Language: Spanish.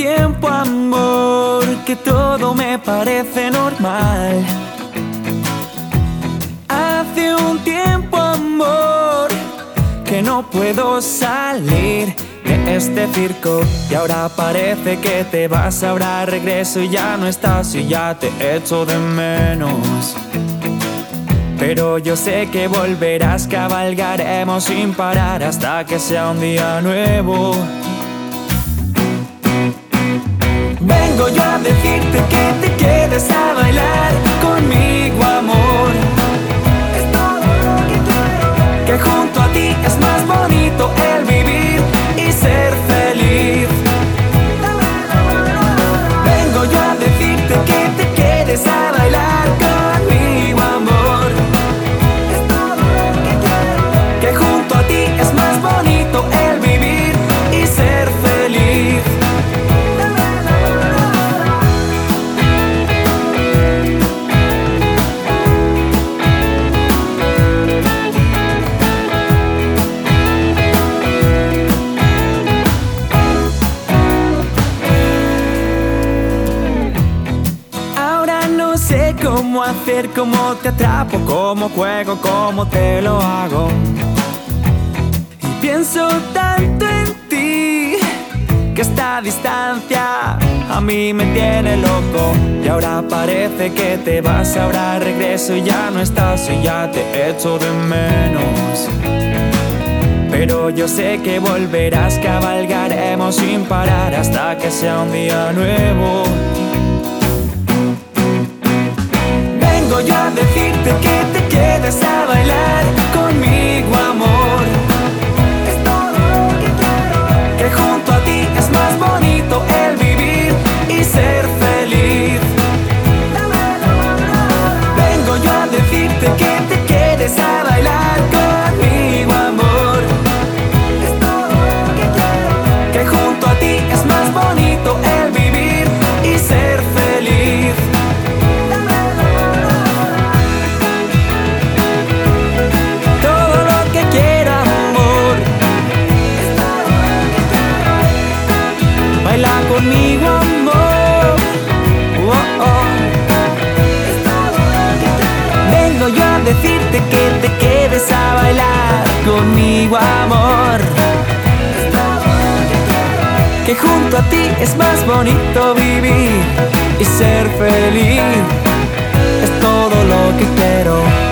tiempo, amor, que todo me parece normal. Hace un tiempo, amor, que no puedo salir de este circo. Y ahora parece que te vas, ahora regreso y ya no estás y ya te echo de menos. Pero yo sé que volverás, cabalgaremos sin parar hasta que sea un día nuevo. Vengo yo a decirte que te quedes a bailar conmigo, amor. Es todo lo que quiero. Que junto a ti es más bonito el vivir y ser feliz. Vengo yo a decirte que te quedes a bailar conmigo, amor. Es todo lo que quiero. Que junto a ti es más bonito el vivir y ser feliz. Cómo hacer, cómo te atrapo, cómo juego, cómo te lo hago. Y pienso tanto en ti que esta distancia a mí me tiene loco. Y ahora parece que te vas, ahora regreso y ya no estás y ya te echo de menos. Pero yo sé que volverás, cabalgaremos sin parar hasta que sea un día nuevo. Vengo yo a decirte que te quedes a bailar conmigo, amor. Es todo lo que quiero. Que junto a ti es más bonito el vivir y ser feliz. Vengo yo a decirte que te quedes a bailar conmigo, amor. Es todo lo que quiero. Que junto a ti es más bonito el vivir y ser feliz. Baila conmigo, amor. Oh, oh. Vengo yo a decirte que te quedes a bailar conmigo, amor. Que junto a ti es más bonito vivir y ser feliz. Es todo lo que quiero.